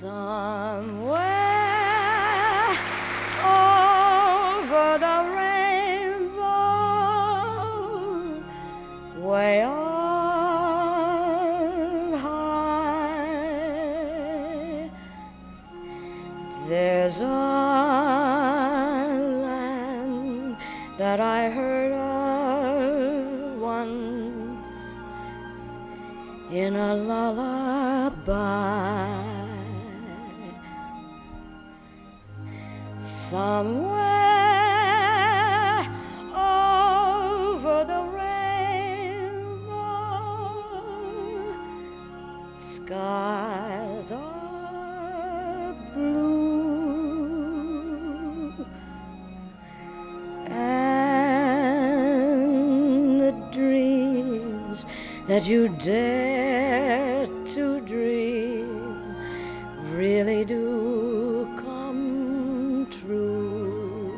Somewhere over the rainbow, way on high, there's a land that I heard of once in a lullaby. Somewhere over the rainbow, skies are blue, and the dreams that you dare to dream really do come true.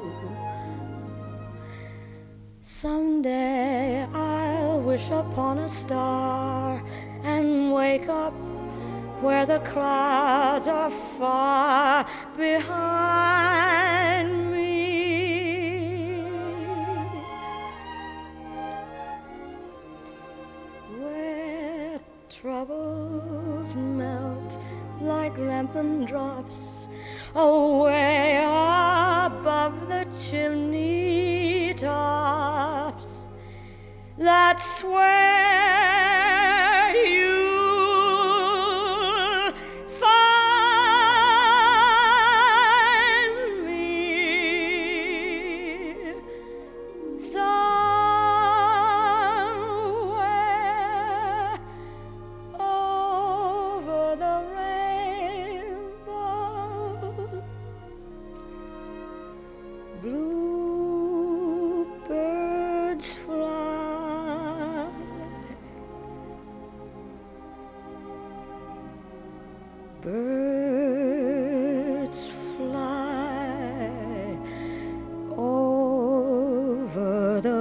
Someday I'll wish upon a star and wake up where the clouds are far behind me, where troubles melt like lemon drops away above the chimney tops. That's where you'll find me, somewhere over the rainbow. Bluebirds fly, birds fly over the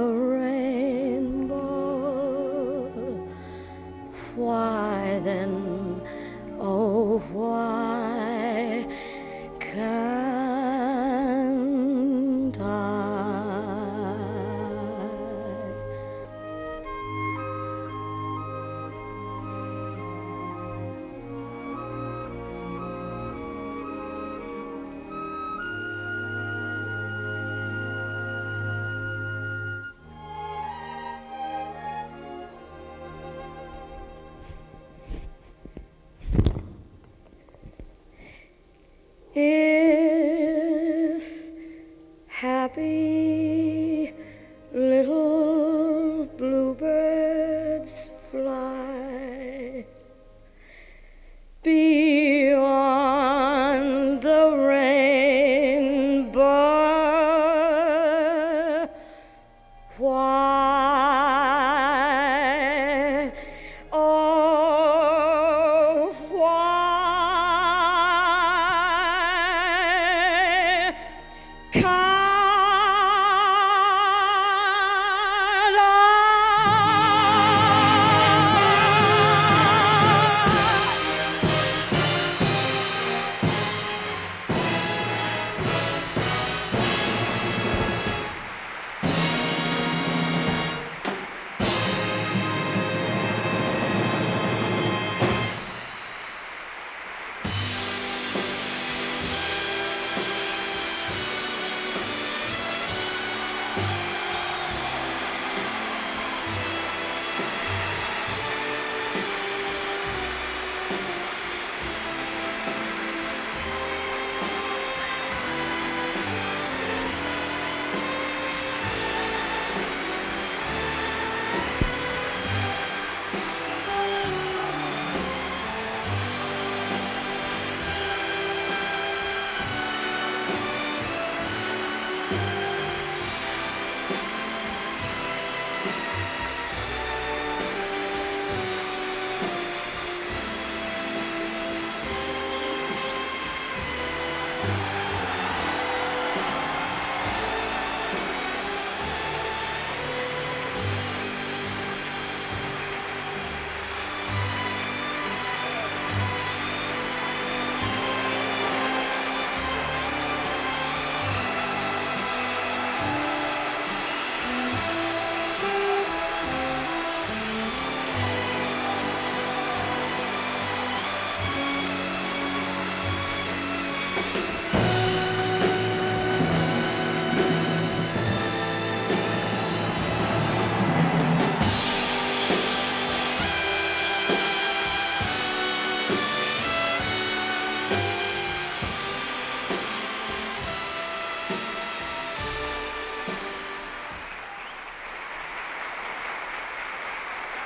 rainbow. Why then, oh why can't I? If happy little bluebirds fly beyond the rainbow, why